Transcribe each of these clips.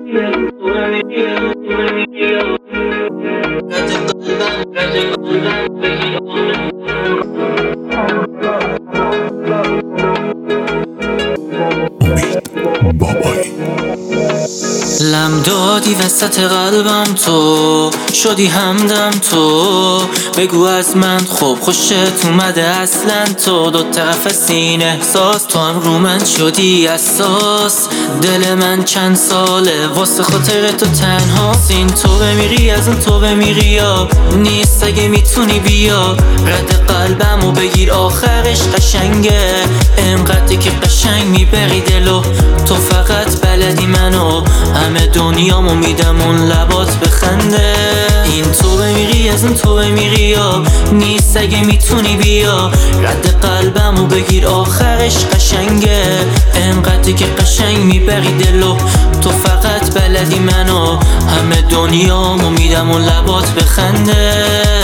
لم دادی وسط قلبم، تو شدی همدم، تو بگو از من خوب خوشت اومده اصلا. تو دو طرف سینه احساس، تو هم رو من شدی اساس. دل من چند ساله واسه خاطر تو تنها. این تو بمیری از اون تو بمیری یا نیست. اگه میتونی بیا رد قلبمو بگیر، آخرش قشنگه انقدر که قشنگ میبری دلو. تو فقط بلدی منو، همه دنیامو میدم اون لبات بخنده. این تو بمیری از اون تو بمیری یا نیست. اگه میتونی بیا رد قلبمو بگیر، آخرش قشنگه انقدر که قشنگ میبری دلو. تو فقط بلدی منو، همه دنیامو میدم اون لبات بخنده.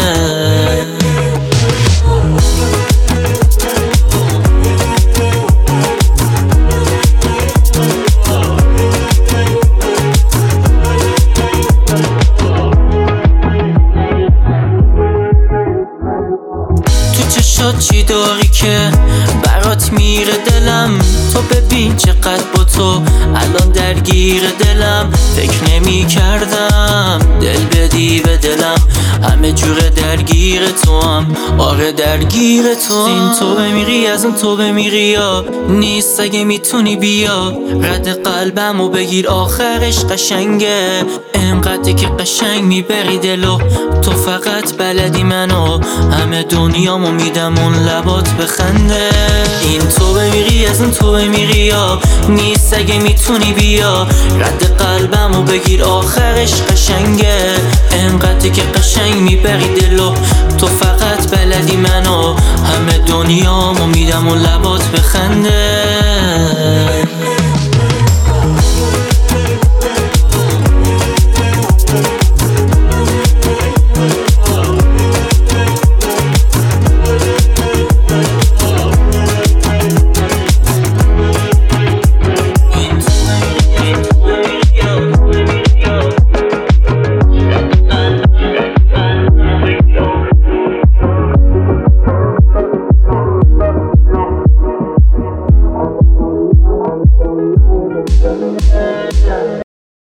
چی داری که برات میره دلم؟ تو ببین چقدر با تو الان درگیر دلم. فکر نمی کردم دل بدی به دلم، همه جوره درگیر تو هم، آره درگیر تو هم. این تو بمیری از اون تو بمیری یا نیست. اگه میتونی بیا رد قلبمو بگیر، آخرش قشنگه انقدر که قشنگ میبری دلو. تو فقط بلدی منو، همه دنیامو میدم اون لبات بخنده. این تو بمیری از اون تو بمیری یا نیست. اگه میتونی بیا رد قلبمو بگیر، آخرش قشنگه انقدر که قشنگ میبری دلو. تو فقط بلدی منو، همه دنیامو میدم اون لبات بخنده.